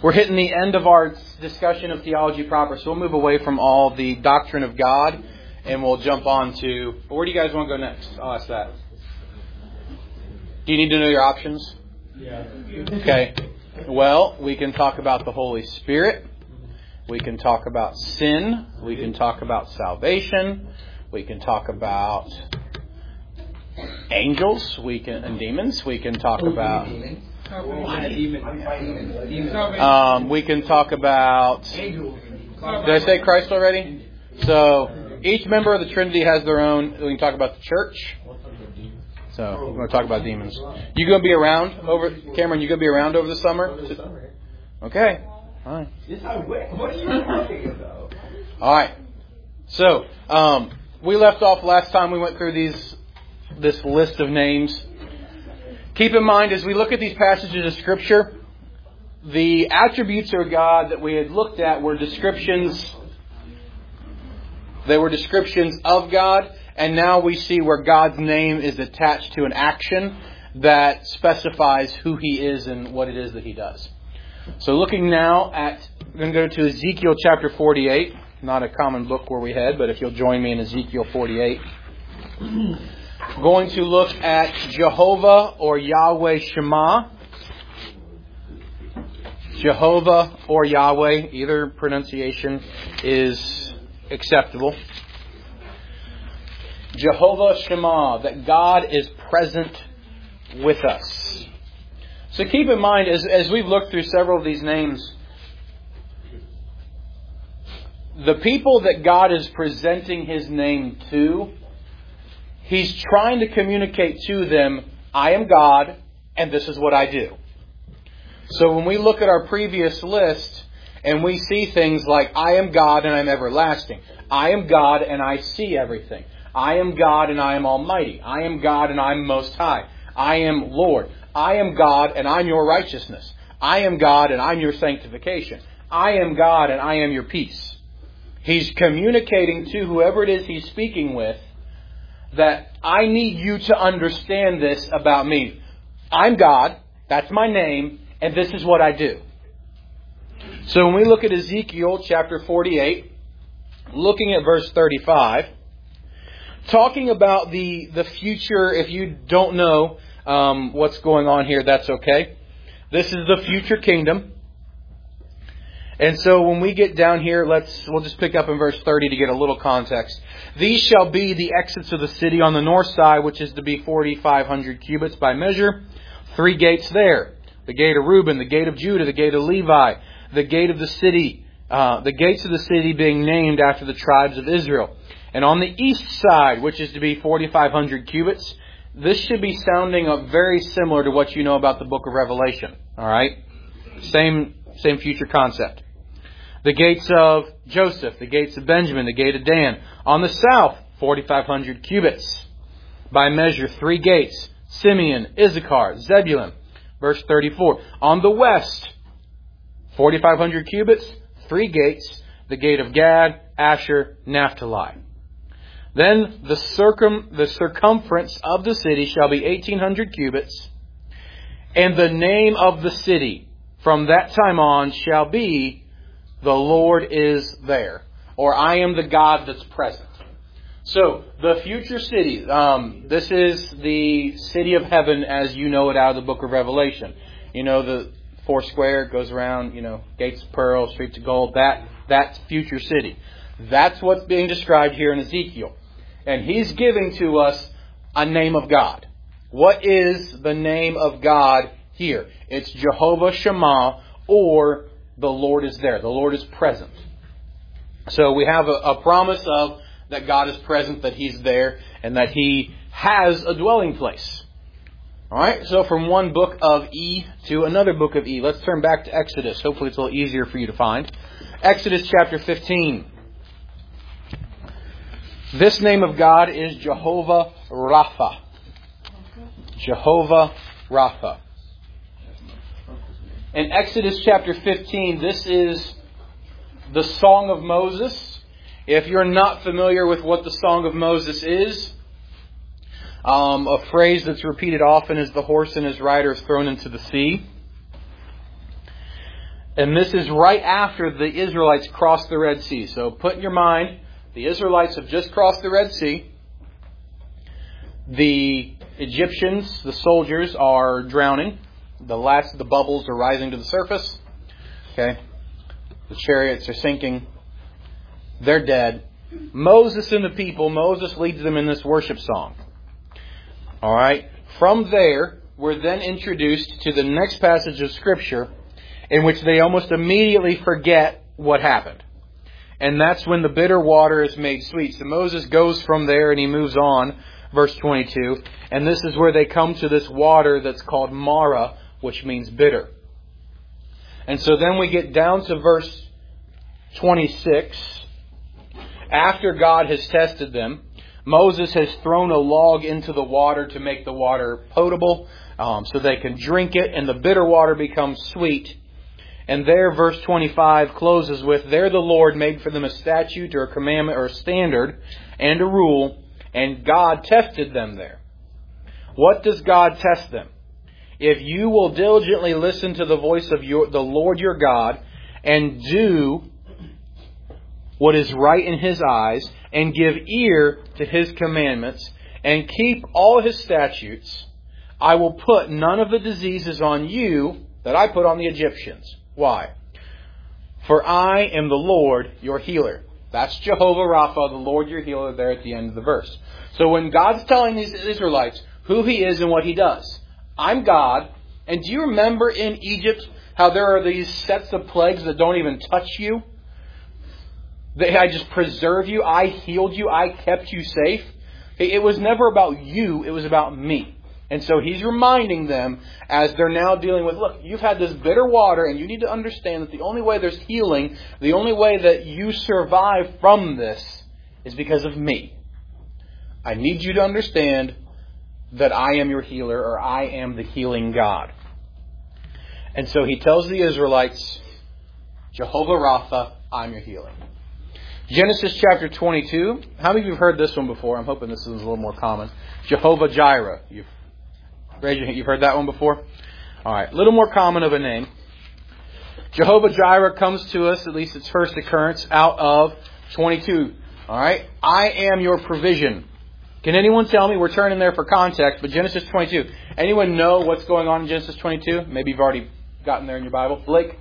We're hitting the end of our discussion of theology proper, so we'll move away from all the doctrine of God, and we'll jump on to... Where do you guys want to go next? I'll ask that. Do you need to know your options? Yeah. Okay. Well, we can talk about the Holy Spirit. We can talk about sin. We can talk about salvation. We can talk about angels. And demons. We can talk about... we can talk about... Did I say Christ already? So, each member of the Trinity has their own... We can talk about the church. So, we're going to talk about demons. You going to be around over... Cameron, you going to be around over the summer? Okay. All right. What are you talking about? All right. So, we left off last time we went through this list of names. Keep in mind, as we look at these passages of Scripture, the attributes of God that we had looked at were descriptions. They were descriptions of God, and now we see where God's name is attached to an action that specifies who He is and what it is that He does. So looking now at, we're going to go to Ezekiel chapter 48. Not a common book where we head, but if you'll join me in Ezekiel 48. Going to look at Jehovah or Yahweh Shema. Jehovah or Yahweh, either pronunciation is acceptable. Jehovah Shema, that God is present with us. So keep in mind, as we've looked through several of these names, the people that God is presenting His name to, He's trying to communicate to them, I am God, and this is what I do. So when we look at our previous list, and we see things like, I am God and I'm everlasting. I am God and I see everything. I am God and I am almighty. I am God and I'm most high. I am Lord. I am God and I'm your righteousness. I am God and I'm your sanctification. I am God and I am your peace. He's communicating to whoever it is He's speaking with that I need you to understand this about me. I'm God, that's my name, and this is what I do. So when we look at Ezekiel chapter 48, looking at verse 35, talking about the future, if you don't know what's going on here, that's okay. This is the future kingdom. And so when we get down here, we'll just pick up in verse 30 to get a little context. These shall be the exits of the city on the north side, which is to be 4,500 cubits by measure. 3 gates there. The gate of Reuben, the gate of Judah, the gate of Levi, the gate of the city, the gates of the city being named after the tribes of Israel. And on the east side, which is to be 4,500 cubits, this should be sounding very similar to what you know about the book of Revelation. All right? Same future concept. The gates of Joseph, the gates of Benjamin, the gate of Dan. On the south, 4,500 cubits. By measure, 3 gates. Simeon, Issachar, Zebulun. Verse 34. On the west, 4,500 cubits, 3 gates. The gate of Gad, Asher, Naphtali. Then the circumference of the city shall be 1,800 cubits. And the name of the city from that time on shall be, the Lord is there. Or I am the God that's present. So, the future city. This is the city of heaven as you know it out of the book of Revelation. You know, the 4 square goes around, gates of pearl, streets of gold. That's future city. That's what's being described here in Ezekiel. And he's giving to us a name of God. What is the name of God here? It's Jehovah Shema, or the Lord is there. The Lord is present. So we have a promise of that God is present, that He's there, and that He has a dwelling place. Alright, so from one book of E to another book of E. Let's turn back to Exodus. Hopefully it's a little easier for you to find. Exodus chapter 15. This name of God is Jehovah Rapha. Jehovah Rapha. In Exodus chapter 15, this is the Song of Moses. If you're not familiar with what the Song of Moses is, a phrase that's repeated often is the horse and his rider is thrown into the sea. And this is right after the Israelites crossed the Red Sea. So put in your mind, the Israelites have just crossed the Red Sea. The Egyptians, the soldiers, are drowning. The last of the bubbles are rising to the surface. Okay. The chariots are sinking. They're dead. Moses and the people, Moses leads them in this worship song. All right. From there, we're then introduced to the next passage of Scripture in which they almost immediately forget what happened. And that's when the bitter water is made sweet. So Moses goes from there and he moves on, verse 22. And this is where they come to this water that's called Marah, which means bitter. And so then we get down to verse 26. After God has tested them, Moses has thrown a log into the water to make the water potable, so they can drink it, and the bitter water becomes sweet. And there, verse 25 closes with, there the Lord made for them a statute or a commandment or a standard and a rule, and God tested them there. What does God test them? If you will diligently listen to the voice of the Lord your God and do what is right in His eyes and give ear to His commandments and keep all His statutes, I will put none of the diseases on you that I put on the Egyptians. Why? For I am the Lord your healer. That's Jehovah Rapha, the Lord your healer, there at the end of the verse. So when God's telling these Israelites who He is and what He does, I'm God. And do you remember in Egypt how there are these sets of plagues that don't even touch you? I just preserve you. I healed you. I kept you safe. It was never about you. It was about me. And so He's reminding them as they're now dealing with, look, you've had this bitter water and you need to understand that the only way there's healing, the only way that you survive from this is because of me. I need you to understand that I am your healer, or I am the healing God. And so He tells the Israelites, Jehovah Rapha, I'm your healer. Genesis chapter 22. How many of you have heard this one before? I'm hoping this is a little more common. Jehovah Jireh. You've heard that one before? All right. A little more common of a name. Jehovah Jireh comes to us, at least its first occurrence, out of 22. All right. I am your provision. Can anyone tell me? We're turning there for context, but Genesis 22. Anyone know what's going on in Genesis 22? Maybe you've already gotten there in your Bible. Blake?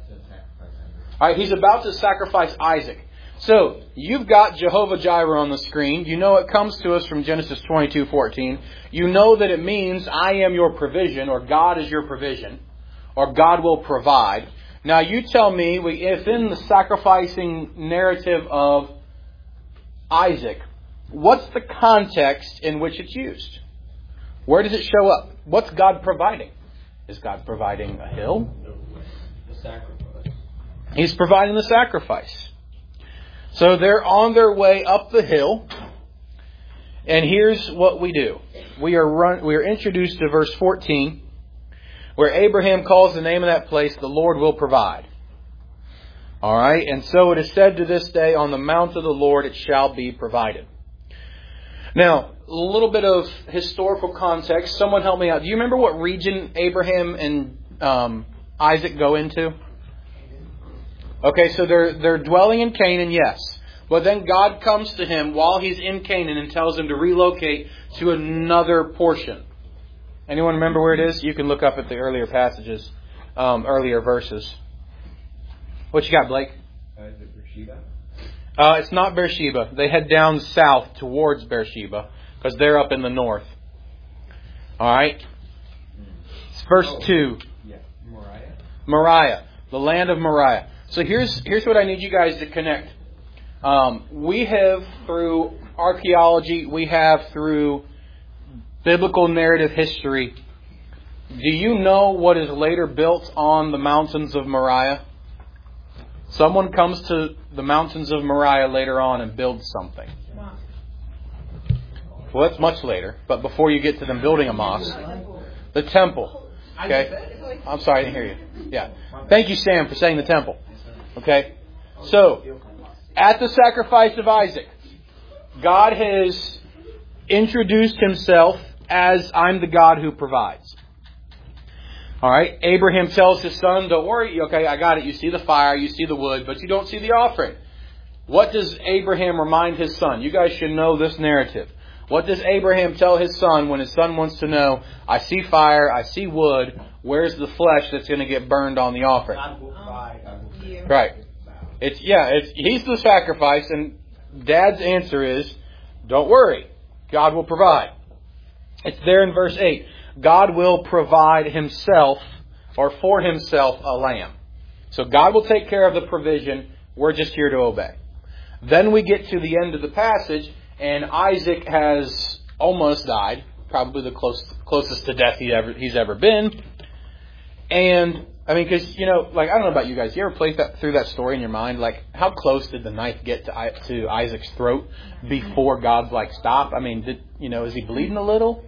All right. He's about to sacrifice Isaac. So, you've got Jehovah Jireh on the screen. You know it comes to us from Genesis 22:14. You know that it means I am your provision, or God is your provision, or God will provide. Now you tell me, if in the sacrificing narrative of Isaac, what's the context in which it's used? Where does it show up? What's God providing? Is God providing a hill? The sacrifice. He's providing the sacrifice. So they're on their way up the hill, and here's what we do. We are introduced to verse 14, where Abraham calls the name of that place, the Lord will provide. All right, and so it is said to this day, on the mount of the Lord it shall be provided. Now, a little bit of historical context. Someone help me out. Do you remember what region Abraham and Isaac go into? Okay, so they're dwelling in Canaan, yes. But then God comes to him while he's in Canaan and tells him to relocate to another portion. Anyone remember where it is? You can look up at the earlier passages, earlier verses. What you got, Blake? Is it Beersheba? It's not Beersheba. They head down south towards Beersheba because they're up in the north. All right? It's verse 2. Yeah, Moriah. Moriah, the land of Moriah. So here's what I need you guys to connect. We have, through archaeology, we have through biblical narrative history. Do you know what is later built on the mountains of Moriah? Someone comes to the mountains of Moriah later on and builds something. Well, that's much later, but before you get to them building a mosque, the temple. Okay? I'm sorry, I didn't hear you. Yeah. Thank you, Sam, for saying the temple. Okay? So, at the sacrifice of Isaac, God has introduced Himself as I'm the God who provides. All right. Abraham tells his son, don't worry. Okay, I got it. You see the fire, you see the wood, but you don't see the offering. What does Abraham remind his son? You guys should know this narrative. What does Abraham tell his son when his son wants to know, I see fire, I see wood, where's the flesh that's going to get burned on the offering? Right. He's the sacrifice, and Dad's answer is, don't worry, God will provide. It's there in verse 8. God will provide Himself, or for Himself, a lamb. So God will take care of the provision. We're just here to obey. Then we get to the end of the passage, and Isaac has almost died. Probably the closest to death he's ever been. And, I mean, because, I don't know about you guys. You ever play through that story in your mind? Like, how close did the knife get to Isaac's throat before God's like, stop? I mean, is he bleeding a little?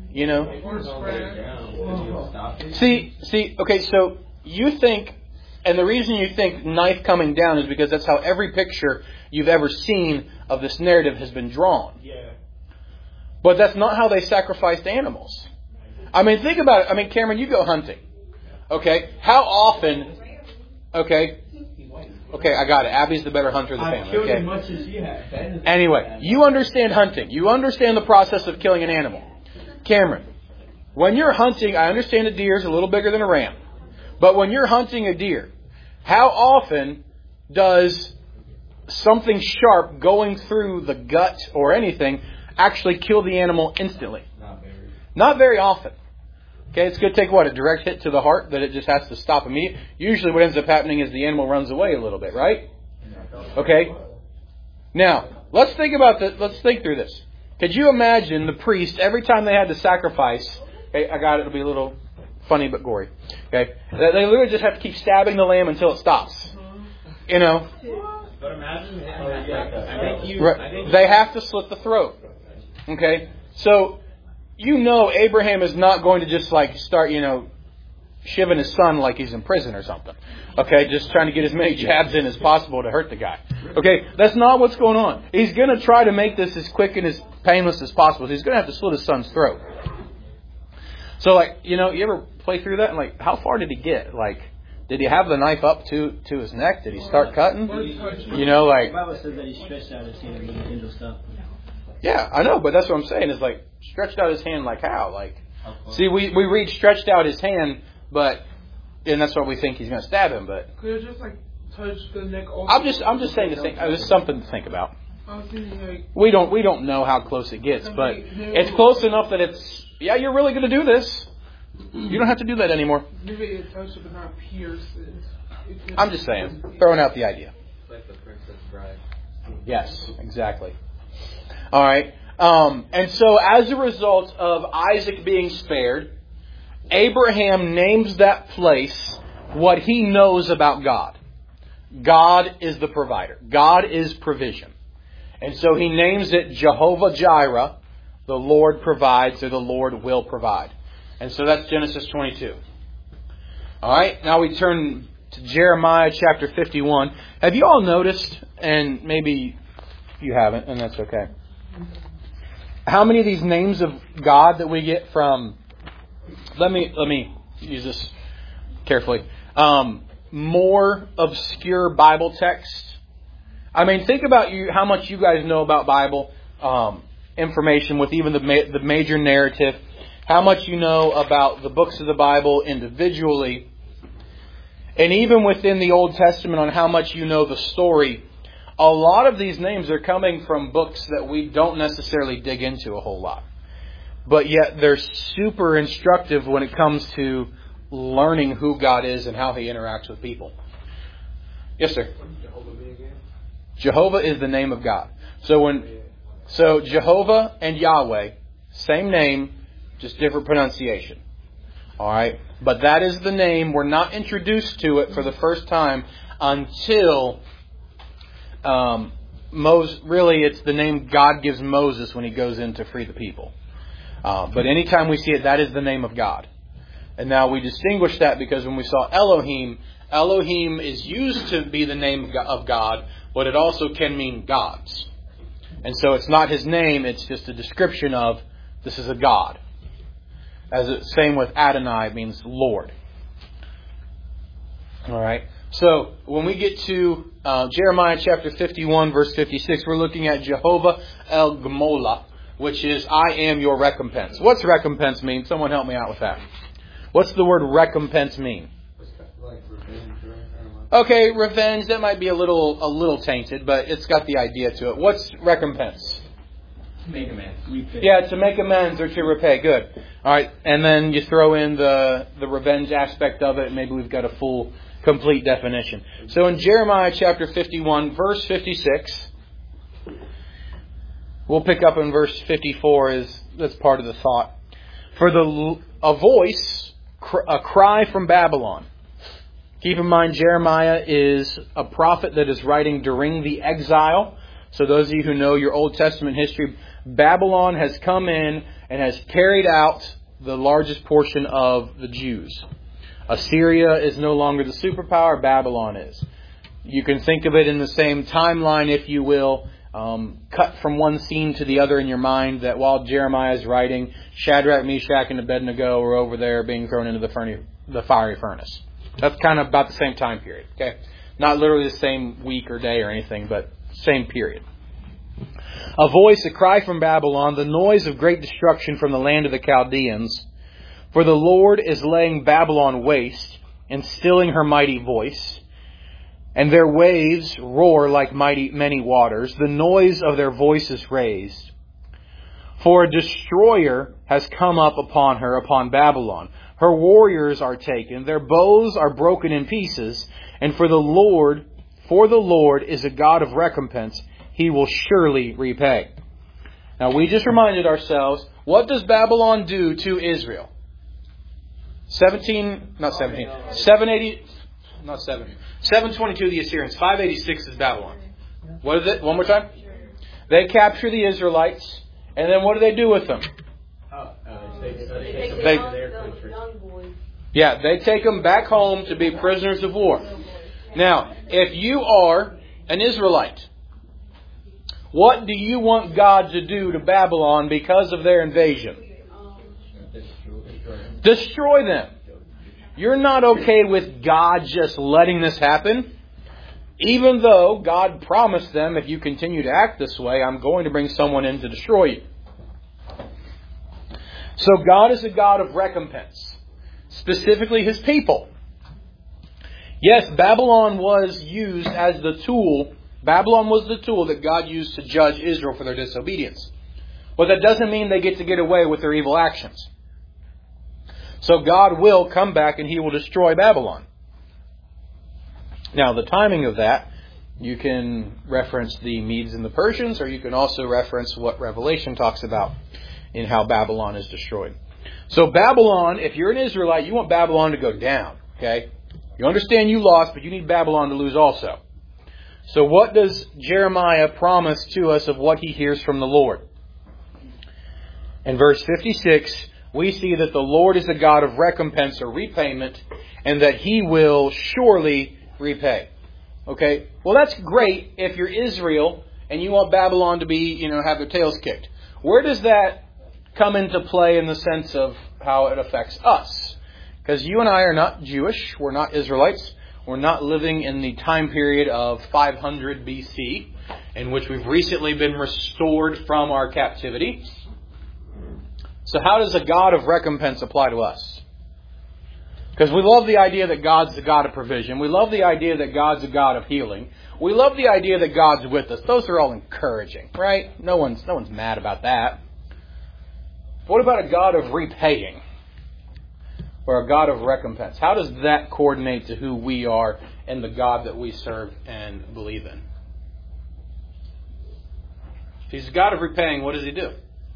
See, okay, so you think, and the reason you think knife coming down is because that's how every picture you've ever seen of this narrative has been drawn. Yeah. But that's not how they sacrificed animals. I mean, think about it. I mean, Cameron, you go hunting. Okay? How often... Okay, I got it. Abby's the better hunter of the family. Killed okay? as much as you have. Anyway, you understand hunting. You understand the process of killing an animal. Cameron, when you're hunting, I understand a deer is a little bigger than a ram. But when you're hunting a deer, how often does something sharp going through the gut or anything actually kill the animal instantly? Not very often. Okay, it's going to take a direct hit to the heart that it just has to stop immediately. Usually what ends up happening is the animal runs away a little bit, right? Okay. Now, let's think through this. Could you imagine the priest, every time they had to sacrifice, okay, I got it, it'll be a little funny but gory. Okay? They literally just have to keep stabbing the lamb until it stops. But imagine they have to slit the throat. Okay? So, Abraham is not going to just start, shivving his son like he's in prison or something. Okay? Just trying to get as many jabs in as possible to hurt the guy. Okay? That's not what's going on. He's going to try to make this as quick and as painless as possible. So he's going to have to slit his son's throat. So, you ever play through that? And, how far did he get? Did he have the knife up to his neck? Did he start cutting? The Bible says that he stretched out his hand with the angel stuff. Yeah, I know, but that's what I'm saying. Is stretched out his hand like how? See, we read stretched out his hand, and that's what we think he's going to stab him. But could it just touch the neck? I'm just saying to think. It's something to think about. We don't know how close it gets, but it's close enough that it's. Yeah, you're really going to do this. You don't have to do that anymore. Maybe it touched it, but not pierced. I'm just saying, throwing out the idea. It's like the Princess Bride. Yes, exactly. All right. And so as a result of Isaac being spared, Abraham names that place what he knows about God. God is the provider. God is provision. And so he names it Jehovah Jireh, the Lord provides, or the Lord will provide. And so that's Genesis 22. All right, now we turn to Jeremiah chapter 51. Have you all noticed, and maybe you haven't, and that's okay, how many of these names of God that we get from, let me use this carefully, more obscure Bible texts? I mean, think about how much you guys know about Bible information with even the major narrative, how much you know about the books of the Bible individually, and even within the Old Testament on how much you know the story. A lot of these names are coming from books that we don't necessarily dig into a whole lot. But yet they're super instructive when it comes to learning who God is and how He interacts with people. Yes, sir? Jehovah is the name of God. So Jehovah and Yahweh, same name, just different pronunciation. Alright? But that is the name. We're not introduced to it for the first time until really it's the name God gives Moses when he goes in to free the people. But anytime we see it, that is the name of God. And now we distinguish that because when we saw Elohim, Elohim is used to be the name of God, but it also can mean gods. And so it's not His name, it's just a description of this is a God. Same with Adonai, it means Lord. All right. So when we get to Jeremiah chapter 51, verse 56, we're looking at Jehovah El Gmolah, which is I am your recompense. What's recompense mean? Someone help me out with that. What's the word recompense mean? Like revenge, right? Okay, revenge, that might be a little tainted, but it's got the idea to it. What's recompense? To make amends. Repay. Yeah, to make amends or to repay. Good. All right, and then you throw in the revenge aspect of it. Maybe we've got a full, complete definition. So in Jeremiah chapter 51, verse 56, we'll pick up in verse 54. That's part of the thought. For a voice, a cry from Babylon. Keep in mind, Jeremiah is a prophet that is writing during the exile. So those of you who know your Old Testament history, Babylon has come in and has carried out the largest portion of the Jews. Assyria is no longer the superpower, Babylon is. You can think of it in the same timeline, if you will, cut from one scene to the other in your mind, that while Jeremiah is writing, Shadrach, Meshach, and Abednego are over there being thrown into the fiery furnace. That's kind of about the same time period. Okay, not literally the same week or day or anything, but same period. A voice, a cry from Babylon, the noise of great destruction from the land of the Chaldeans. For the Lord is laying Babylon waste and stilling her mighty voice. And their waves roar like many waters. The noise of their voice is raised. For a destroyer has come up upon her, upon Babylon. Her warriors are taken. Their bows are broken in pieces. And for the Lord is a God of recompense. He will surely repay. Now we just reminded ourselves, what does Babylon do to Israel? 722 the Assyrians. 586 is Babylon. What is it? One more time. They capture the Israelites, and then what do they do with them? They take them back home to be prisoners of war. Now, if you are an Israelite, what do you want God to do to Babylon because of their invasion? Destroy them. You're not okay with God just letting this happen. Even though God promised them, if you continue to act this way, I'm going to bring someone in to destroy you. So God is a God of recompense. Specifically His people. Yes, Babylon was used as the tool. Babylon was the tool that God used to judge Israel for their disobedience. But that doesn't mean they get to get away with their evil actions. So God will come back and He will destroy Babylon. Now, the timing of that, you can reference the Medes and the Persians, or you can also reference what Revelation talks about in how Babylon is destroyed. So Babylon, if you're an Israelite, you want Babylon to go down. Okay? You understand you lost, but you need Babylon to lose also. So what does Jeremiah promise to us of what he hears from the Lord? In verse 56, we see that the Lord is a God of recompense or repayment, and that He will surely repay. Okay? Well, that's great if you're Israel and you want Babylon to be, have their tails kicked. Where does that come into play in the sense of how it affects us? Because you and I are not Jewish. We're not Israelites. We're not living in the time period of 500 BC, in which we've recently been restored from our captivity. So how does a God of recompense apply to us? Because we love the idea that God's the God of provision. We love the idea that God's a God of healing. We love the idea that God's with us. Those are all encouraging, right? No one's mad about that. What about a God of repaying? Or a God of recompense? How does that coordinate to who we are and the God that we serve and believe in? If He's a God of repaying, what does He do?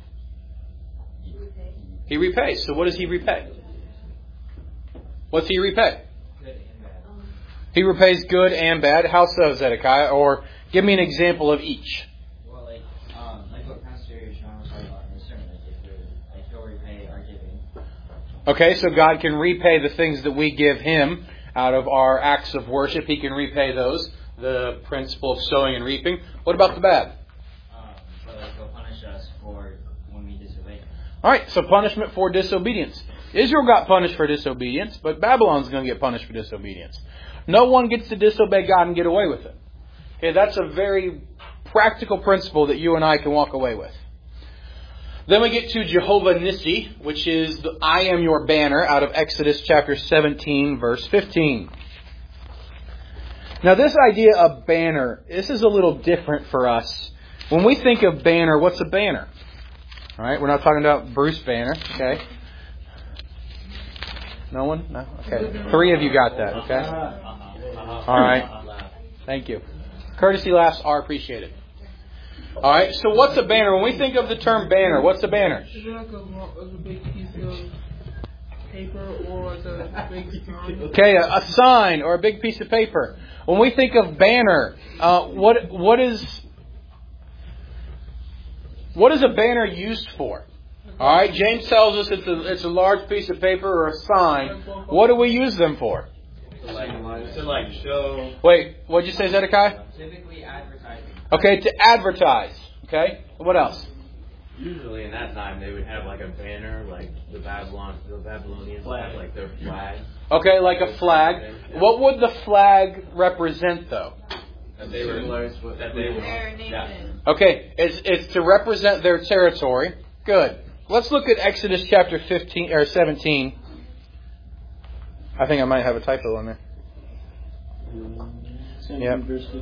He repays. So what does He repay? What's He repay? Good and bad. He repays good and bad. How so, Zedekiah? Or give me an example of each. Well, like what Pastor Sean was talking about in his sermon, He'll repay our giving. Okay, so God can repay the things that we give Him out of our acts of worship. He can repay those. The principle of sowing and reaping. What about the bad? But He'll punish us for when we disobey. All right, so punishment for disobedience. Israel got punished for disobedience, but Babylon's going to get punished for disobedience. No one gets to disobey God and get away with it. Okay, that's a very practical principle that you and I can walk away with. Then we get to Jehovah Nissi, which is the I am your banner out of Exodus chapter 17, verse 15. Now this idea of banner, this is a little different for us. When we think of banner, what's a banner? All right, we're not talking about Bruce Banner, okay? No one? No? Okay. 3 of you got that, okay? All right. Thank you. Courtesy laughs are appreciated. All right, so what's a banner? When we think of the term banner, what's a banner? Is it like a big piece of paper or is it a big sign? Okay, a sign or a big piece of paper. When we think of banner, what is a banner used for? All right, James tells us it's a large piece of paper or a sign. What do we use them for? To show. Wait, what'd you say, Zedekiah? Typically advertising. Okay, to advertise. Okay, what else? Usually in that time they would have like a banner, like the Babylonians would have like their flag. Okay, like a flag. What would the flag represent, though? That they were Their nation. Okay, it's to represent their territory. Good. Let's look at Exodus chapter 15 or 17. I think I might have a typo in there. Yep.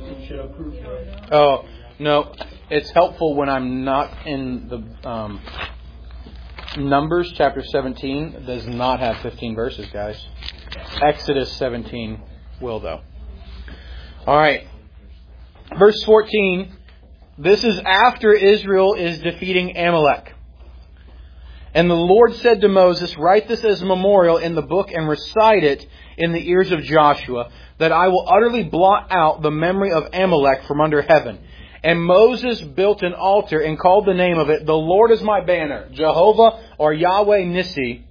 Oh, no. It's helpful when I'm not in the Numbers chapter 17. It does not have 15 verses, guys. Exodus 17 will, though. All right. Verse 14. This is after Israel is defeating Amalek. And the Lord said to Moses, write this as a memorial in the book and recite it in the ears of Joshua, that I will utterly blot out the memory of Amalek from under heaven. And Moses built an altar and called the name of it, the Lord is my banner, Jehovah or Yahweh Nissi,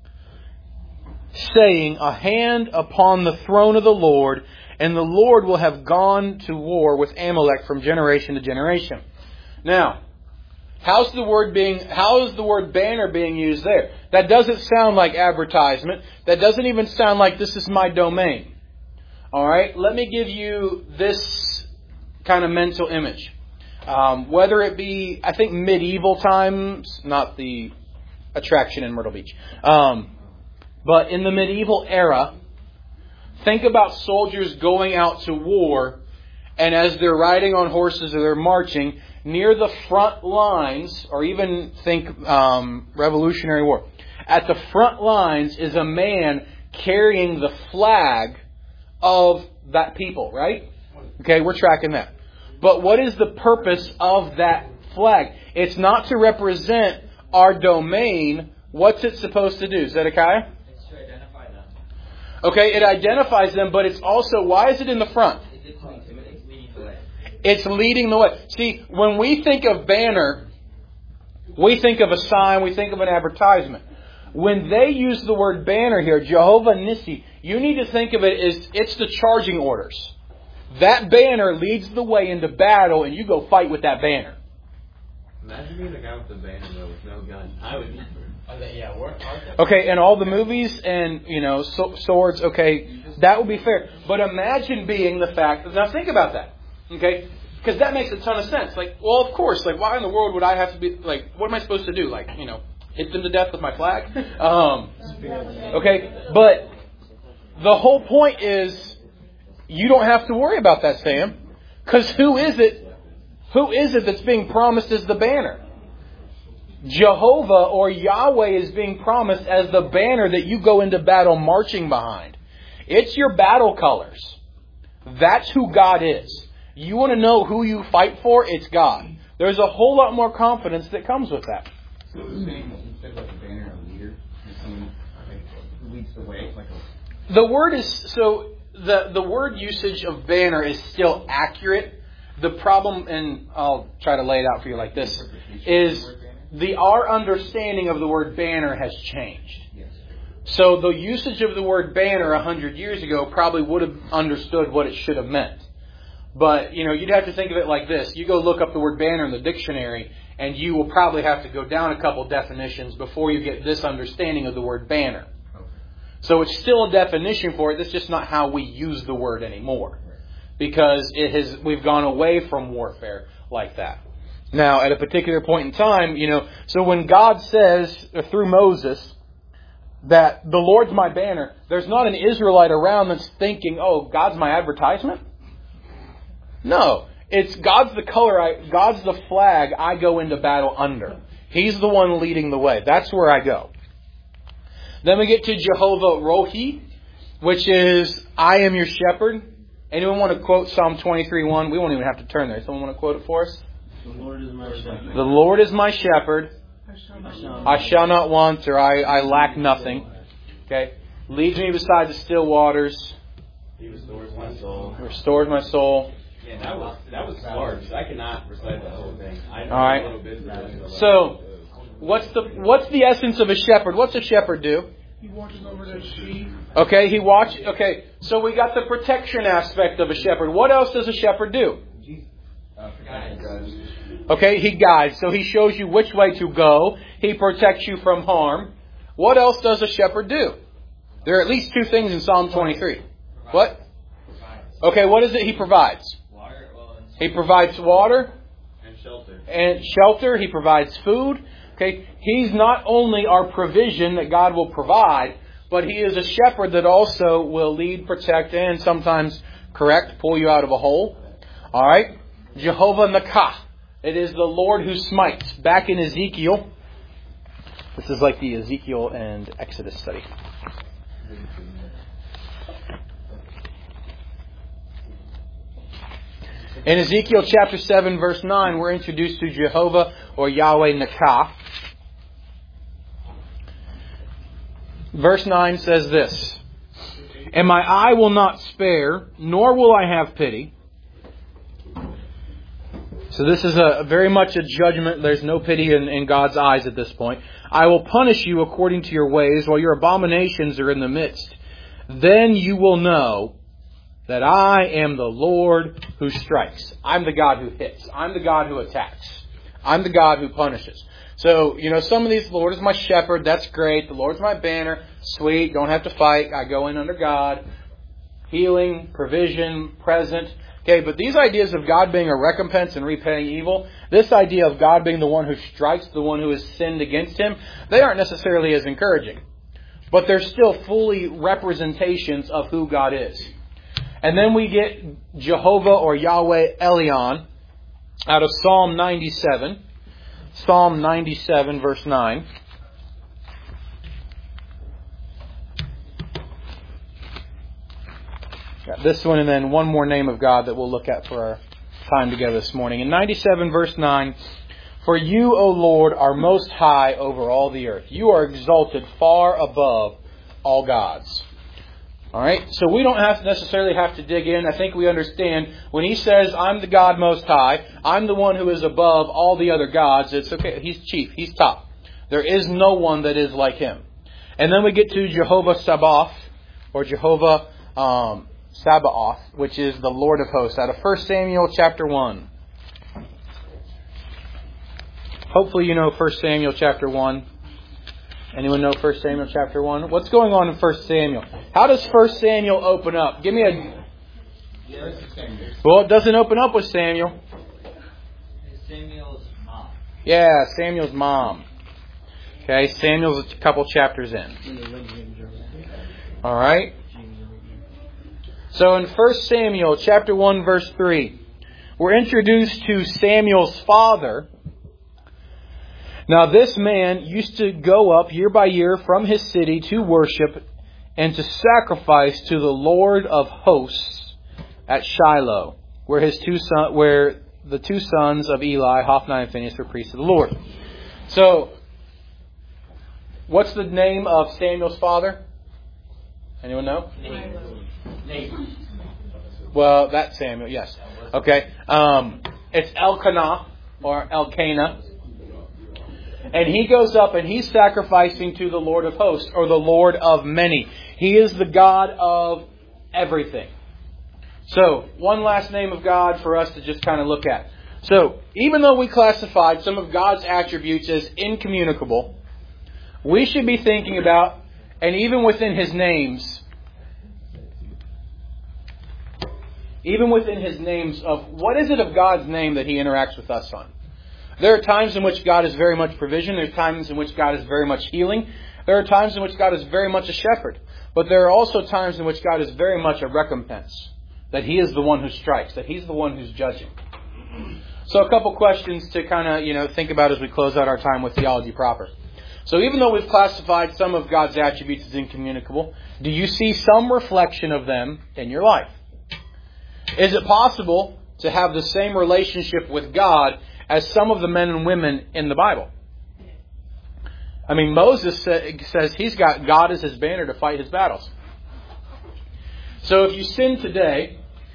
saying, a hand upon the throne of the Lord, and the Lord will have gone to war with Amalek from generation to generation. Now, how is the word banner being used there? That doesn't sound like advertisement. That doesn't even sound like this is my domain. All right, let me give you this kind of mental image. Whether it be, I think, medieval times, not the attraction in Myrtle Beach, but in the medieval era, think about soldiers going out to war, and as they're riding on horses or they're marching, near the front lines, or even think Revolutionary War, at the front lines is a man carrying the flag of that people, right? Okay, we're tracking that. But what is the purpose of that flag? It's not to represent our domain. What's it supposed to do, Zedekiah? It's to identify them. Okay, it identifies them, but it's also, why is it in the front? It's leading the way. It's leading the way. See, when we think of banner, we think of a sign, we think of an advertisement. When they use the word banner here, Jehovah Nissi, you need to think of it as it's the charging orders. That banner leads the way into battle, and you go fight with that banner. Imagine being the guy with the banner though, with no gun. I would need Okay, and all the movies and, swords, okay, that would be fair. But imagine being the fact, now think about that, okay? Because that makes a ton of sense. Like, well, of course, like, why in the world would I have to be, like, what am I supposed to do? Like, hit them to death with my flag? Okay, but the whole point is, you don't have to worry about that, Sam. Because who is it that's being promised as the banner? Jehovah or Yahweh is being promised as the banner that you go into battle marching behind. It's your battle colors. That's who God is. You want to know who you fight for? It's God. There's a whole lot more confidence that comes with that. So instead of like a banner, a leader, someone who leads the way, like a... The word is, so the word usage of banner is still accurate. The problem, and I'll try to lay it out for you like this, is our understanding of the word banner has changed. So the usage of the word banner 100 years ago probably would have understood what it should have meant. But, you'd have to think of it like this. You go look up the word banner in the dictionary, and you will probably have to go down a couple definitions before you get this understanding of the word banner. So it's still a definition for it. That's just not how we use the word anymore. Because we've gone away from warfare like that. Now, at a particular point in time, so when God says, through Moses, that the Lord's my banner, there's not an Israelite around that's thinking, oh, God's my advertisement. No. It's God's the color, God's the flag I go into battle under. He's the one leading the way. That's where I go. Then we get to Jehovah Rohi, which is, I am your shepherd. Anyone want to quote Psalm 23:1? We won't even have to turn there. Someone want to quote it for us? The Lord is my shepherd. The Lord is my shepherd. I shall not want, or I lack nothing. Okay? Leads me beside the still waters. He restores my soul. Restores my soul. Yeah, that was hard, because I cannot recite the whole thing. I know All right. a little bit about it. So, what's the essence of a shepherd? What's a shepherd do? He watches over the sheep. Okay, so we got the protection aspect of a shepherd. What else does a shepherd do? Okay, he guides. So he shows you which way to go. He protects you from harm. What else does a shepherd do? There are at least two things in Psalm 23. What? Okay, what is it he provides? He provides water. And shelter. He provides food. Okay, he's not only our provision that God will provide, but he is a shepherd that also will lead, protect, and sometimes correct, pull you out of a hole. All right, Jehovah Nakah. It is the Lord who smites. Back in Ezekiel, this is like the Ezekiel and Exodus study. In Ezekiel chapter 7, verse 9, we're introduced to Jehovah or Yahweh Nakah. Verse 9 says this, and my eye will not spare, nor will I have pity. So this is very much a judgment. There's no pity in God's eyes at this point. I will punish you according to your ways while your abominations are in the midst. Then you will know that I am the Lord who strikes. I'm the God who hits. I'm the God who attacks. I'm the God who punishes. So, some of these, the Lord is my shepherd. That's great. The Lord's my banner. Sweet. Don't have to fight. I go in under God. Healing, provision, present. Okay, but these ideas of God being a recompense and repaying evil, this idea of God being the one who strikes, the one who has sinned against him, they aren't necessarily as encouraging. But they're still fully representations of who God is. And then we get Jehovah or Yahweh Elion out of Psalm 97. Psalm 97, verse 9. Got this one and then one more name of God that we'll look at for our time together this morning. In 97, verse 9, for you, O Lord, are most high over all the earth. You are exalted far above all gods. All right, so we don't necessarily have to dig in. I think we understand when he says, I'm the God most high, I'm the one who is above all the other gods, it's okay. He's chief. He's top. There is no one that is like him. And then we get to Jehovah Sabaoth, or Jehovah Sabaoth, which is the Lord of hosts, out of 1 Samuel chapter 1. Hopefully you know 1 Samuel chapter 1. Anyone know 1 Samuel chapter 1? What's going on in 1 Samuel? How does 1 Samuel open up? Give me a... Well, it doesn't open up with Samuel. Samuel's mom. Yeah, Samuel's mom. Okay, Samuel's a couple chapters in. All right. So in 1 Samuel chapter 1, verse 3, we're introduced to Samuel's father. Now this man used to go up year by year from his city to worship and to sacrifice to the Lord of hosts at Shiloh, where the two sons of Eli, Hophni and Phinehas, were priests of the Lord. So, what's the name of Samuel's father? Anyone know? Nathan. Well, that's Samuel, yes. Okay. It's Elkanah or Elkanah. And he goes up and he's sacrificing to the Lord of hosts, or the Lord of many. He is the God of everything. So, one last name of God for us to just kind of look at. So, even though we classified some of God's attributes as incommunicable, we should be thinking about, And even within His names, of what is it of God's name that He interacts with us on? There are times in which God is very much provision. There are times in which God is very much healing. There are times in which God is very much a shepherd. But there are also times in which God is very much a recompense. That He is the one who strikes. That He's the one who's judging. So a couple questions to kind of, think about as we close out our time with Theology Proper. So even though we've classified some of God's attributes as incommunicable, do you see some reflection of them in your life? Is it possible to have the same relationship with God as some of the men and women in the Bible? I mean, Moses says he's got God as his banner to fight his battles. So if you sin today,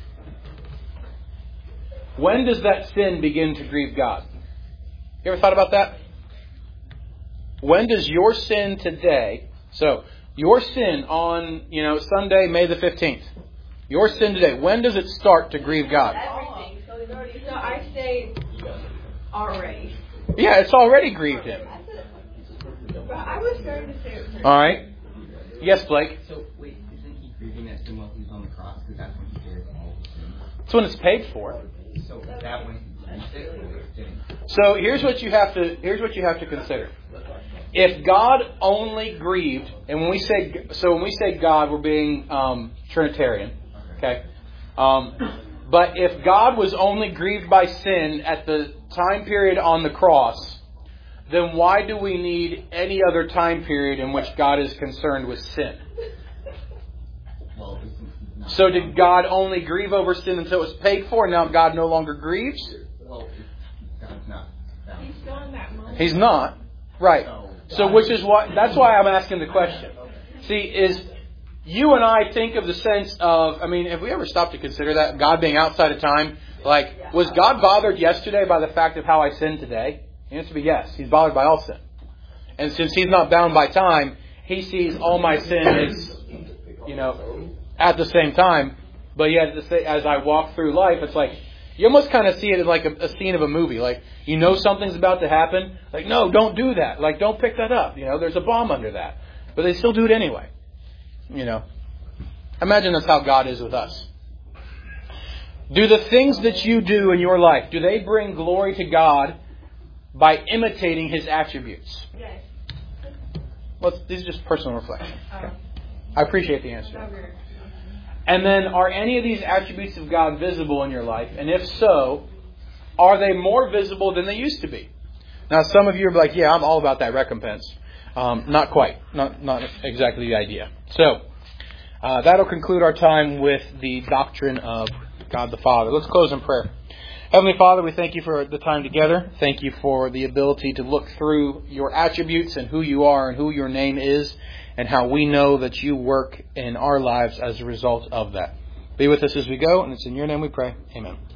when does that sin begin to grieve God? You ever thought about that? When does your sin today, so your sin on, Sunday, May the 15th, your sin today, when does it start to grieve God? Everything. So it's already. So I say already. Yeah, it's already grieved Him. But I was starting to say it first. All right. Yes, Blake. So, wait, isn't He grieving that sin while He was on the cross? Because that's when He bears all the sin. That's when it's paid for. So, that when He sick or sinning? So here's what you have to consider. If God only grieved, and when we say God, we're being Trinitarian, okay? But if God was only grieved by sin at the time period on the cross, then why do we need any other time period in which God is concerned with sin? So did God only grieve over sin until it was paid for, and now God no longer grieves? Well, God's not. He's still in that moment. He's not. Right. So that's why I'm asking the question. See, is you and I think of the sense of, have we ever stopped to consider that? God being outside of time? Like, was God bothered yesterday by the fact of how I sinned today? The answer would be yes. He's bothered by all sin. And since He's not bound by time, He sees all my sin as, at the same time. But yet, as I walk through life, it's like, you almost kind of see it as like a scene of a movie. Like, something's about to happen. Like, no, don't do that. Like, don't pick that up. There's a bomb under that. But they still do it anyway. Imagine that's how God is with us. Do the things that you do in your life, do they bring glory to God by imitating His attributes? Yes. Well, these are just personal reflections. Okay. I appreciate the answer. And then, are any of these attributes of God visible in your life? And if so, are they more visible than they used to be? Now, some of you are like, yeah, I'm all about that recompense. Not quite. Not exactly the idea. So, that'll conclude our time with the doctrine of God the Father. Let's close in prayer. Heavenly Father, we thank You for the time together. Thank You for the ability to look through Your attributes and who You are and who Your name is, and how we know that You work in our lives as a result of that. Be with us as we go, and it's in Your name we pray. Amen.